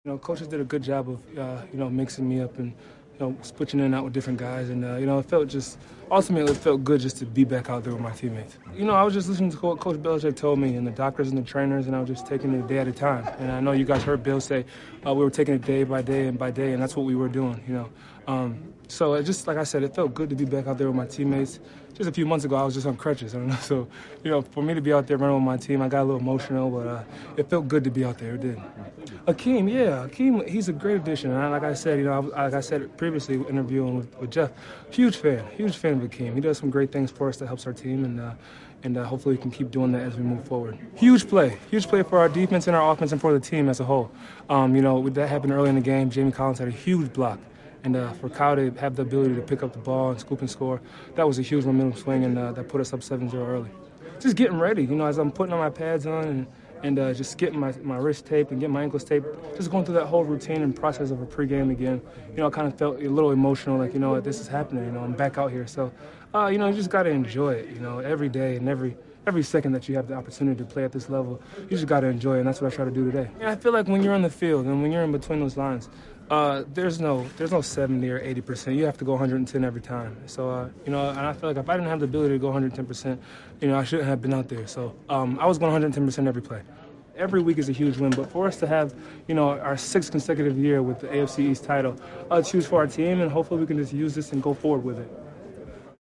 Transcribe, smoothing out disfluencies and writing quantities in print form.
Coaches did a good job of, mixing me up and, switching in and out with different guys. And, it felt just, ultimately, it felt good just to be back out there with my teammates. I was just listening to what Coach Belichick told me and the doctors and the trainers, and I was just taking it a day at a time. And I know you guys heard Bill say we were taking it day by day, and that's what we were doing, So it just, like I said, it felt good to be back out there with my teammates. Just a few months ago, I was just on crutches. I don't know. So, for me to be out there running with my team, I got a little emotional, but it felt good to be out there. It did. Akeem, he's a great addition. And like I said, like I said previously, interviewing with Jeff, huge fan of Akeem. He does some great things for us that helps our team, and hopefully we can keep doing that as we move forward. Huge play for our defense and our offense and for the team as a whole. That happened early in the game. Jamie Collins had a huge block. And for Kyle to have the ability to pick up the ball and scoop and score, that was a huge momentum swing, and that put us up 7-0 early. Just getting ready, as I'm putting on my pads on and just getting my wrist taped and getting my ankles taped, just going through that whole routine and process of a pregame again. I kind of felt a little emotional, like, this is happening, I'm back out here. So, you just got to enjoy it, every day and every second that you have the opportunity to play at this level, you just got to enjoy it, and that's what I try to do today. And I feel like when you're on the field and when you're in between those lines, there's no 70 or 80%. You have to go 110 every time. So, and I feel like if I didn't have the ability to go 110%, I shouldn't have been out there. So I was going 110% every play. Every week is a huge win, but for us to have, our 6th consecutive year with the AFC East title, it's huge for our team, and hopefully we can just use this and go forward with it.